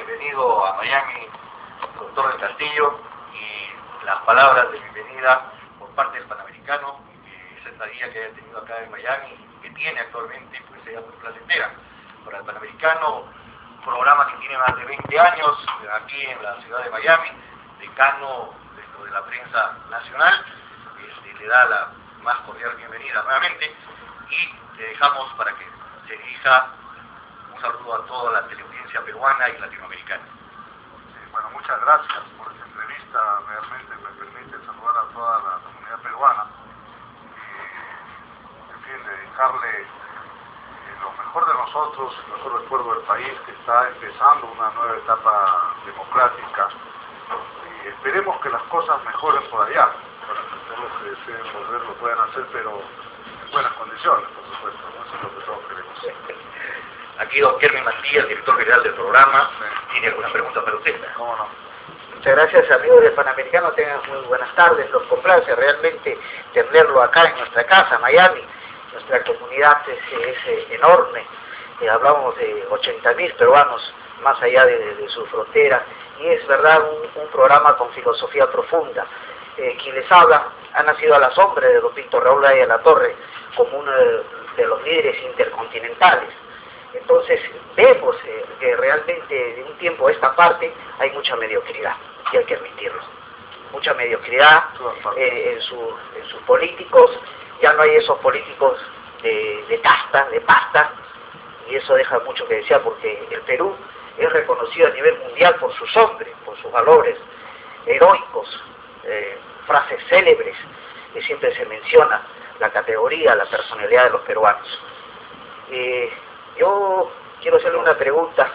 bienvenido a Miami, doctor del Castillo, y las palabras de bienvenida por parte del Panamericano, esa estadía que haya tenido acá en Miami, que tiene actualmente, pues sea muy placentera. Para el Panamericano, un programa que tiene más de 20 años, aquí en la ciudad de Miami, decano dentro de la prensa nacional, le da la más cordial bienvenida nuevamente, y le dejamos para que se dirija un saludo a toda la teleaudiencia peruana y latinoamericana. Bueno, muchas gracias por esta entrevista. Realmente me permite saludar a toda la comunidad peruana y, en fin, dedicarle lo mejor de nosotros, el mejor recuerdo del país que está empezando una nueva etapa democrática, y esperemos que las cosas mejoren por allá, para que todos los que deseen volver lo puedan hacer, pero en buenas condiciones, por supuesto. Eso es lo que todos queremos. Aquí don Kermin Matías, director general del programa, tiene alguna pregunta para usted. ¿Cómo no? Muchas gracias, amigos del Panamericano, tengan muy buenas tardes, los complace realmente tenerlo acá en nuestra casa, Miami. Nuestra comunidad es enorme, hablamos de 80.000 peruanos más allá de sus fronteras, y es verdad un programa con filosofía profunda. Quien les habla ha nacido a la sombra de don Víctor Raúl de la Torre como uno de los líderes intercontinentales. Entonces vemos que realmente de un tiempo a esta parte hay mucha mediocridad, y hay que admitirlo. Mucha mediocridad en sus políticos. Ya no hay esos políticos de casta, de pasta, y eso deja mucho que desear, porque el Perú es reconocido a nivel mundial por sus hombres, por sus valores heroicos, frases célebres, que siempre se menciona la categoría, la personalidad de los peruanos. Yo quiero hacerle una pregunta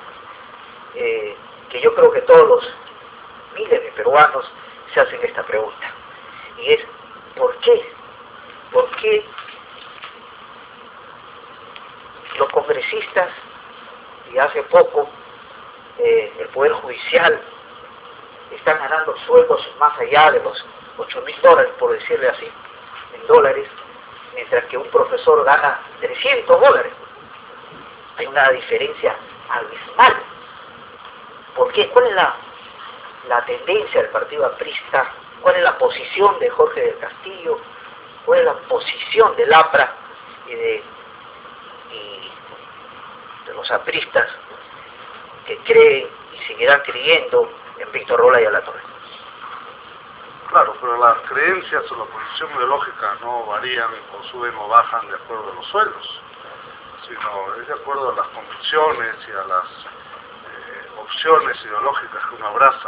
que yo creo que todos los miles de peruanos se hacen esta pregunta, y es ¿por qué? ¿Por qué los congresistas, y hace poco el Poder Judicial, están ganando sueldos más allá de los $8.000, por decirle así, en dólares, mientras que un profesor gana $300? Hay una diferencia abismal. ¿Por qué? ¿Cuál es la tendencia del partido aprista? ¿Cuál es la posición de Jorge del Castillo? ¿Cuál es la posición del APRA y de los apristas que creen y seguirán creyendo en Víctor Raúl de la Torre? Claro, pero las creencias o la posición ideológica no varían o suben o bajan de acuerdo a los sueldos, sino es de acuerdo a las convicciones y a las opciones ideológicas que uno abraza.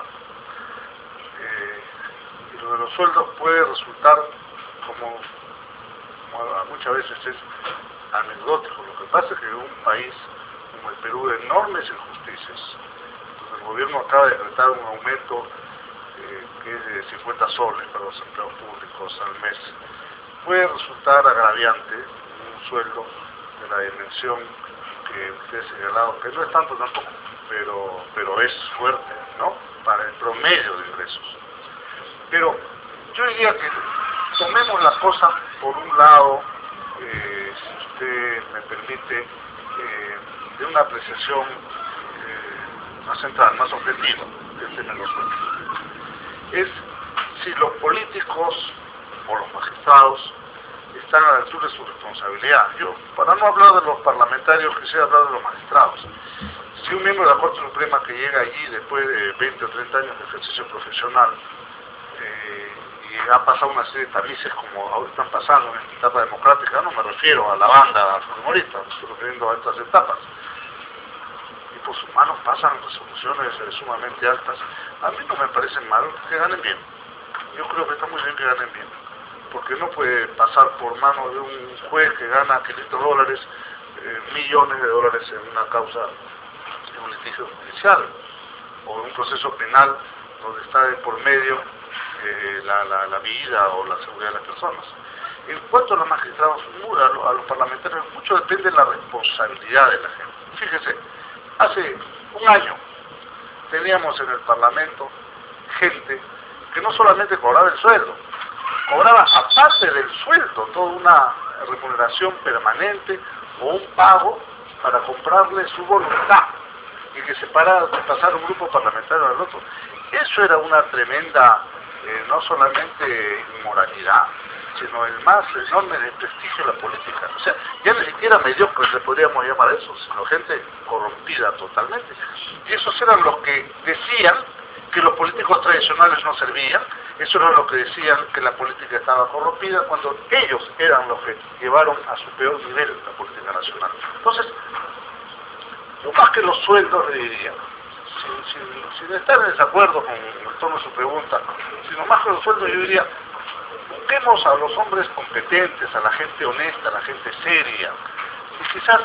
Y lo de los sueldos puede resultar como muchas veces es anecdótico. Lo que pasa es que en un país como el Perú de enormes injusticias, pues el gobierno acaba de decretar un aumento que es de 50 soles para los empleados públicos al mes. Puede resultar agraviante un sueldo de la dimensión que usted ha señalado, que no es tanto tampoco, pero es fuerte, ¿no?, para el promedio de ingresos. Pero yo diría que tomemos la cosa por un lado, si usted me permite, de una apreciación más central, más objetiva, que se me lo cuente. Es si los políticos o los magistrados están a la altura de su responsabilidad. Yo, para no hablar de los parlamentarios, quisiera hablar de los magistrados. Si un miembro de la Corte Suprema que llega allí después de 20 o 30 años de ejercicio profesional y ha pasado una serie de tamices como ahora están pasando en esta etapa democrática, no me refiero a la banda fujimorista, me estoy refiriendo a estas etapas, y por sus manos pasan resoluciones sumamente altas, a mí no me parecen mal que ganen bien. Yo creo que está muy bien que ganen bien, porque no puede pasar por manos de un juez que gana $500, millones de dólares en una causa, en un litigio judicial o en un proceso penal donde está de por medio la vida o la seguridad de las personas. En cuanto a los magistrados, a los parlamentarios, mucho depende de la responsabilidad de la gente. Fíjese, hace un año teníamos en el Parlamento gente que no solamente cobraba el sueldo, cobraba aparte del sueldo toda una remuneración permanente o un pago para comprarle su voluntad. y que se pasara un grupo parlamentario al otro. Eso era una tremenda, no solamente inmoralidad, sino el más enorme desprestigio de la política. O sea, ya ni siquiera mediocres le podríamos llamar a eso, sino gente corrompida totalmente. Y esos eran los que decían que los políticos tradicionales no servían, eso era lo que decían que la política estaba corrompida, cuando ellos eran los que llevaron a su peor nivel la política nacional. Entonces, lo más que los sueldos, le diría, sin estar en desacuerdo con el tono de su pregunta, sino más que los sueldos, yo diría, busquemos a los hombres competentes, a la gente honesta, a la gente seria, y quizás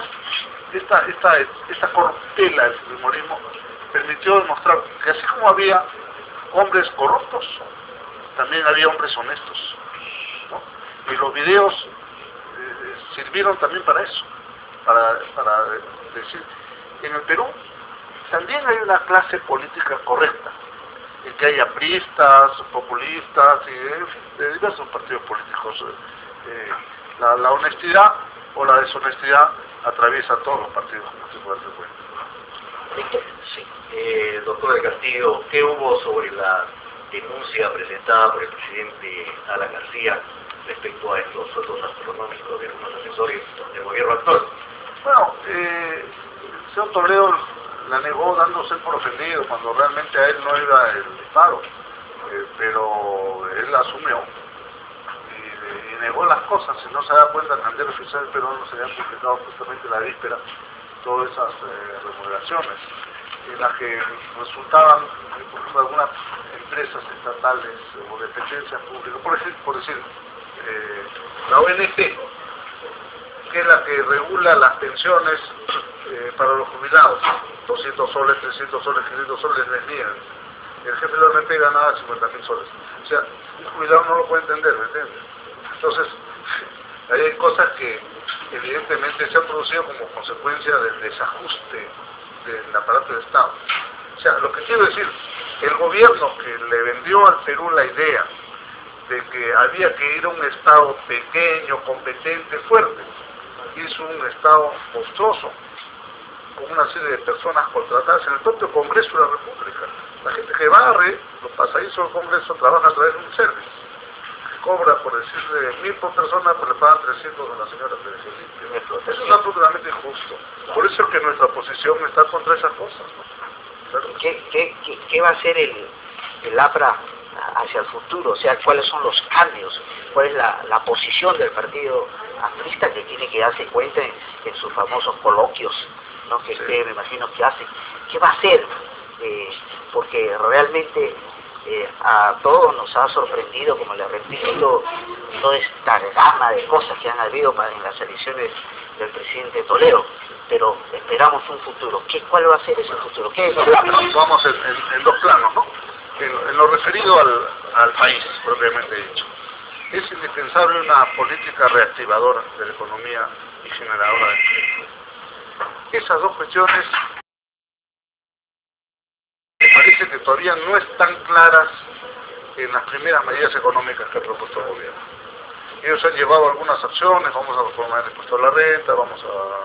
esta corruptela del fujimorismo permitió demostrar que así como había hombres corruptos, también había hombres honestos, ¿no? Y los videos sirvieron también para eso, para decir, en el Perú también hay una clase política correcta, en que hay apristas, populistas y de diversos partidos políticos. La honestidad o la deshonestidad atraviesa todos los partidos políticos del Perú. Sí. Doctor del Castillo, ¿qué hubo sobre la denuncia presentada por el presidente Alan García respecto a estos sueldos astronómicos de algunos asesores del gobierno actual? Bueno, el señor Toledo la negó dándose por ofendido cuando realmente a él no iba el disparo, pero él la asumió y negó las cosas. Si no se da cuenta, el Candel Oficial del Perú no se había publicado justamente la víspera todas esas remuneraciones en las que resultaban, por ejemplo, algunas empresas estatales o dependencias públicas, por decir la ONP, que es la que regula las pensiones para los jubilados, 200 soles, 300 soles, 500 soles les niegan. El jefe de la ONP ganaba 50.000 soles. O sea, un jubilado no lo puede entender, ¿me entiendes? Entonces, ahí hay cosas que evidentemente se han producido como consecuencia del desajuste del aparato de Estado. O sea, lo que quiero decir, el gobierno que le vendió al Perú la idea de que había que ir a un Estado pequeño, competente, fuerte, hizo un Estado monstruoso, con una serie de personas contratadas en el propio Congreso de la República. La gente que barre, los pasadizos del Congreso, trabaja a través de un service, que cobra, por decirle, 1.000 por persona, pero le pagan 300 a la señora que les limpia. Eso es absolutamente injusto. Por eso es que nuestra posición está contra esas cosas, ¿no? ¿Claro? ¿Qué va a hacer el APRA hacia el futuro? O sea, ¿cuáles son los cambios? ¿Cuál es la posición del partido aprista que tiene que darse cuenta en sus famosos coloquios, ¿no? Que sí. usted me imagino que hace? ¿Qué va a hacer? Porque realmente a todos nos ha sorprendido, como le repito, toda esta gama de cosas que han habido en las elecciones del presidente Toledo, pero esperamos un futuro. ¿Cuál va a ser ese futuro? ¿Qué es lo que vamos en dos planos, ¿no? En lo referido al país, propiamente dicho. Es indispensable una política reactivadora de la economía y generadora de empleo. Esas dos cuestiones me parece que todavía no están claras en las primeras medidas económicas que ha propuesto el gobierno. Ellos han llevado algunas acciones, vamos a reformar el impuesto a la renta, vamos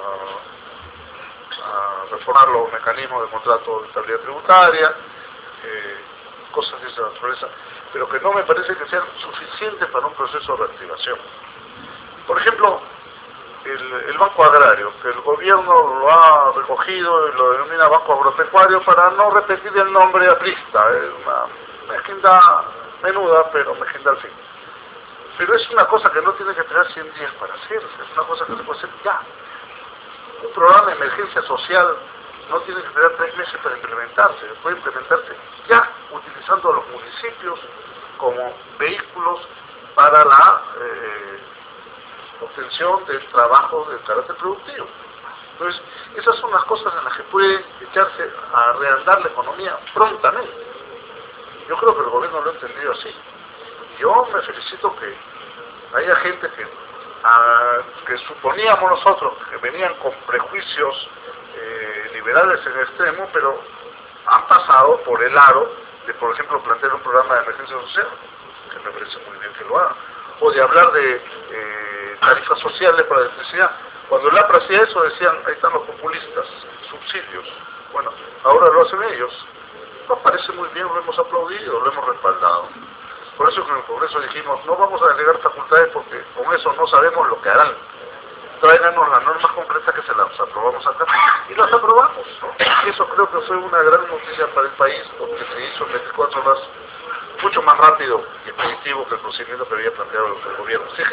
a reformar los mecanismos de contrato de estabilidad tributaria, cosas de esa naturaleza, pero que no me parece que sean suficientes para un proceso de reactivación. Por ejemplo, el Banco Agrario, que el gobierno lo ha recogido y lo denomina Banco Agropecuario para no repetir el nombre aprista, es una mezquindad menuda, pero mezquindad al fin. Pero es una cosa que no tiene que esperar 100 días para hacerse, es una cosa que se puede hacer ya. Un programa de emergencia social no tiene que esperar 3 meses para implementarse, puede implementarse ya, utilizando a los municipios como vehículos para la obtención del trabajo de carácter productivo. Entonces, esas son las cosas en las que puede echarse a reandar la economía prontamente. Yo creo que el gobierno lo ha entendido así. Yo me felicito que haya gente que suponíamos nosotros que venían con prejuicios liberales en extremo, pero han pasado por el aro de, por ejemplo, plantear un programa de emergencia social, que me parece muy bien que lo haga, o de hablar de tarifas sociales para la electricidad. Cuando el APRA hacía eso decían, ahí están los populistas, subsidios, Bueno, ahora lo hacen ellos. Nos parece muy bien, lo hemos aplaudido, lo hemos respaldado. Por eso que en el Congreso dijimos, no vamos a delegar facultades porque con eso no sabemos lo que harán. Tráiganos las normas concretas que se las aprobamos acá. Y las aprobamos, ¿no? Y eso creo que fue una gran noticia para el país, porque se hizo en 24 horas mucho más rápido y expeditivo que el procedimiento que había planteado el gobierno. Sí,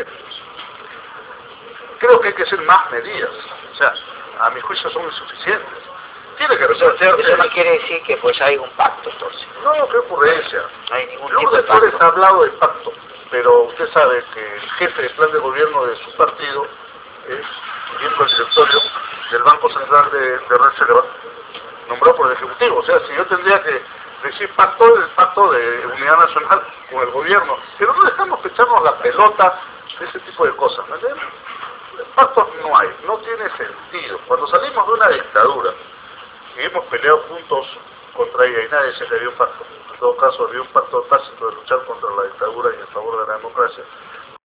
creo que hay que hacer más medidas. O sea, a mi juicio son insuficientes. Tiene que resolverse. Eso no quiere decir que pues hay un pacto, entonces. No, qué ocurrencia. No hay ningún tipo Lourdes de pacto. Flores ha hablado de pacto, pero usted sabe que el jefe del plan de gobierno de su partido es miembro del directorio del Banco Central de Reserva, nombrado por el Ejecutivo. O sea, si yo tendría que decir pacto, el pacto de unidad nacional con el gobierno, pero no dejamos que echarnos la pelota de ese tipo de cosas, ¿me entiendes? Pactos no hay, no tiene sentido. Cuando salimos de una dictadura y hemos peleado juntos contra ella y nadie decía que había un pacto, en todo caso había un pacto tácito de luchar contra la dictadura y en favor de la democracia,